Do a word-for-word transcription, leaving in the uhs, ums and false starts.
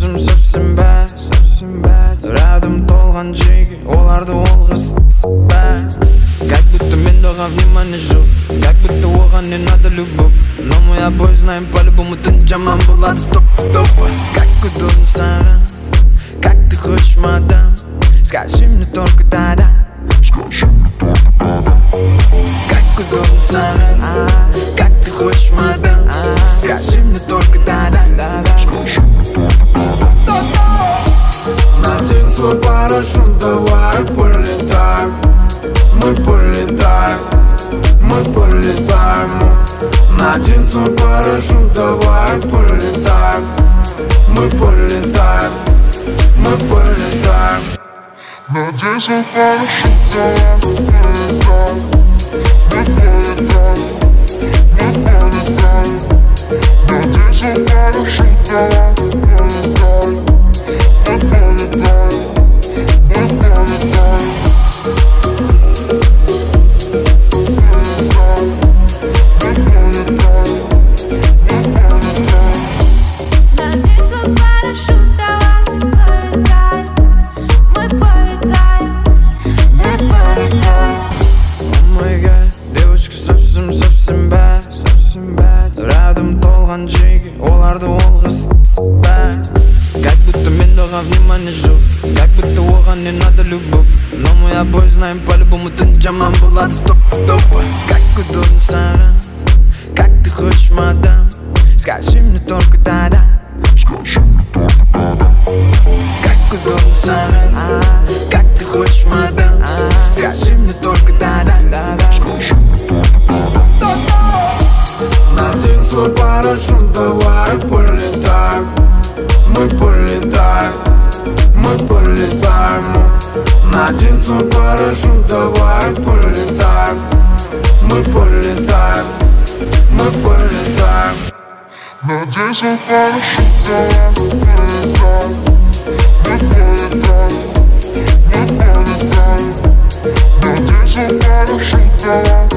сөзім совсем бәд, совсем бәд. Рядом толған жеге, оларды олғыстысып бәд. Как будто мен доған внимание жоқ, как будто оған не надо любовь. Но мы обои знаем по-любому ты жаман болады стоп-топа. Как удобно саған, как ты хочешь, мадам, скажи мне только да-да. Скажи мне только да-да. Как удобно саған, как ты хочешь, мадам, скажи мне только да-да. Скажи мне только да-да. Надень свой парашют, давай полетаем. Мы полетаем, мы полетаем. Надень свой парашют, давай полетаем. Мы полетаем, мы полетаем. Надень свой парашют, давай полетаем. Мы полетаем, мы полетаем. Надень свой парашют, давай полетаем. Мы полетаем, мы полетаем. Оларды олғыстысып бәд. Как будто мен доған внимание жоқ, как будто оған не надо любовь. Но мы обои знаем по-любому ты жаман болады стоп-топа. Как удобно саған, как ты хочешь, мадам, скажи мне только да-да. Скажи мне только да-да. Как удобно саған, как ты хочешь, мадам, скажи мне только да-да. Скажи мне только да-да. Надень свой парашют, давай полетаем. Мы полетаем, мы полетаем. Надень свой парашют, давай полетаем. Мы полетаем, мы полетаем. Надень свой парашют, давай полетаем. Мы полетаем, мы полетаем. Надень свой парашют, давай.